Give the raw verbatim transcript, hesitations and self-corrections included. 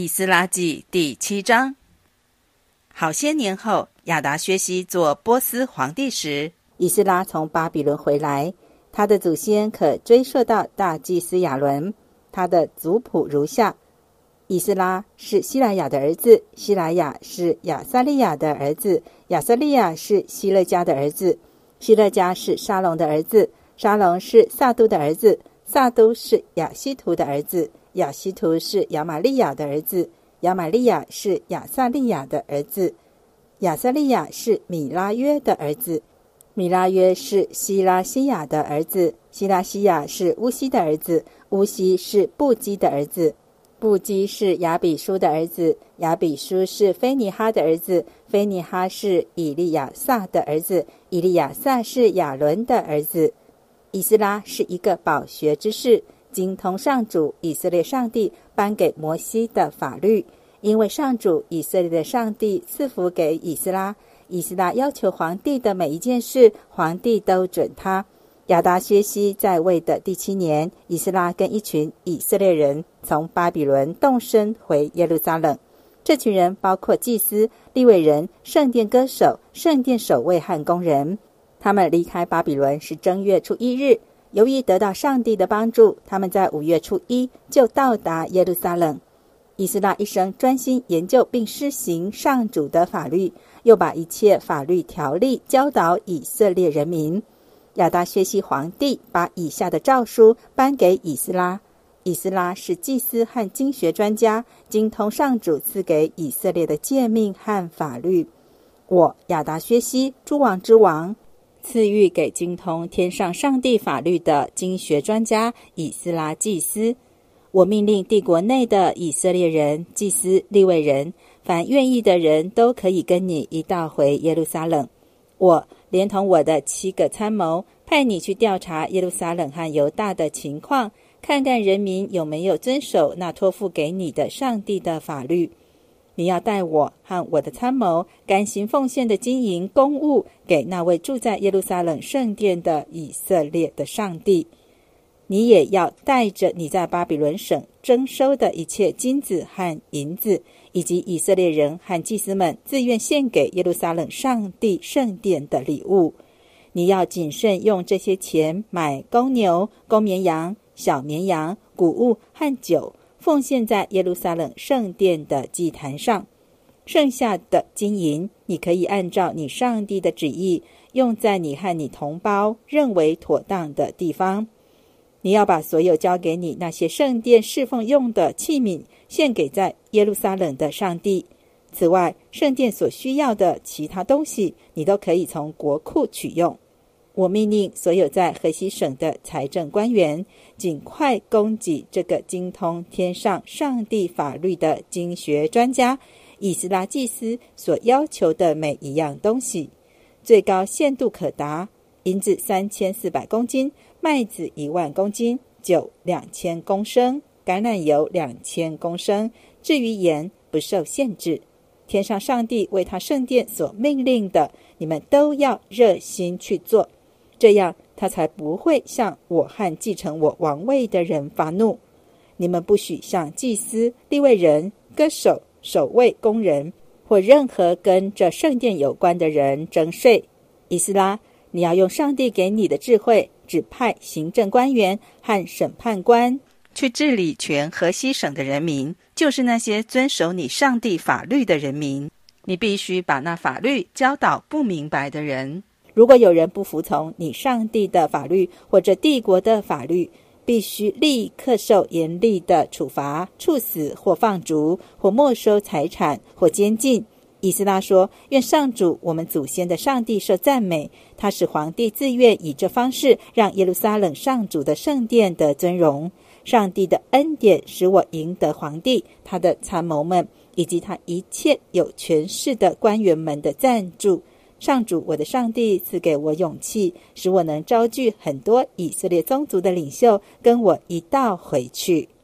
以斯拉记第七章。好些年后，亚达薛西做波斯皇帝时，以斯拉从巴比伦回来，他的祖先可追溯到大祭司亚伦，他的族谱如下：以斯拉是希莱亚的儿子，希莱亚是亚撒利亚的儿子，亚撒利亚是希勒家的儿子，希勒家是沙龙的儿子，沙龙是撒都的儿子，撒都是亚希图的儿子，亚希图是亚玛利亚的儿子，亚玛利亚是亚撒利亚的儿子，亚撒利亚是米拉约的儿子，米拉约是希拉西亚的儿子，希拉西亚是乌西的儿子，乌西是布基的儿子，布基是亚比书的儿子，亚比书是菲尼哈的儿子，菲尼哈是以利亚撒的儿子，以利亚撒是亚伦的儿子。以斯拉是一个饱学之士，精通上主以色列上帝颁给摩西的法律，因为上主以色列的上帝赐福给以斯拉，以斯拉要求皇帝的每一件事，皇帝都准他。亚达薛西在位的第七年，以斯拉跟一群以色列人从巴比伦动身回耶路撒冷。这群人包括祭司、利未人、圣殿歌手、圣殿守卫和工人。他们离开巴比伦是正月初一日，由于得到上帝的帮助，他们在五月初一就到达耶路撒冷。以斯拉一生专心研究并施行上主的法律，又把一切法律条例教导以色列人民。亚达薛西皇帝把以下的诏书颁给以斯拉。以斯拉是祭司和经学专家，精通上主赐给以色列的诫命和法律。我亚达薛西，诸王之王，赐予给精通天上上帝法律的经学专家以斯拉祭司。我命令帝国内的以色列人、祭司、利未人，凡愿意的人都可以跟你一道回耶路撒冷。我连同我的七个参谋，派你去调查耶路撒冷和犹大的情况，看看人民有没有遵守那托付给你的上帝的法律。你要带我和我的参谋甘心奉献的金银公物给那位住在耶路撒冷圣殿的以色列的上帝。你也要带着你在巴比伦省征收的一切金子和银子，以及以色列人和祭司们自愿献给耶路撒冷上帝圣殿的礼物。你要谨慎用这些钱买公牛、公绵羊、小绵羊、谷物和酒，奉献在耶路撒冷圣殿的祭坛上。剩下的金银，你可以按照你上帝的旨意，用在你和你同胞认为妥当的地方。你要把所有交给你那些圣殿侍奉用的器皿献给在耶路撒冷的上帝。此外，圣殿所需要的其他东西，你都可以从国库取用。我命令所有在河西省的财政官员，尽快供给这个精通天上上帝法律的经学专家以斯拉祭司所要求的每一样东西。最高限度可达：银子三千四百公斤，麦子一万公斤，酒两千公升，橄榄油两千公升。至于盐，不受限制。天上上帝为他圣殿所命令的，你们都要热心去做，这样他才不会向我和继承我王位的人发怒。你们不许向祭司、利未人、歌手、守卫工人或任何跟这圣殿有关的人征税。以斯拉，你要用上帝给你的智慧，指派行政官员和审判官去治理全河西省的人民，就是那些遵守你上帝法律的人民。你必须把那法律教导不明白的人。如果有人不服从你上帝的法律或者帝国的法律，必须立刻受严厉的处罚，处死或放逐或没收财产或监禁。以斯拉说，愿上主我们祖先的上帝受赞美，他使皇帝自愿以这方式让耶路撒冷上主的圣殿得尊荣。上帝的恩典使我赢得皇帝、他的参谋们以及他一切有权势的官员们的赞助。上主我的上帝赐给我勇气，使我能招聚很多以色列宗族的领袖跟我一道回去。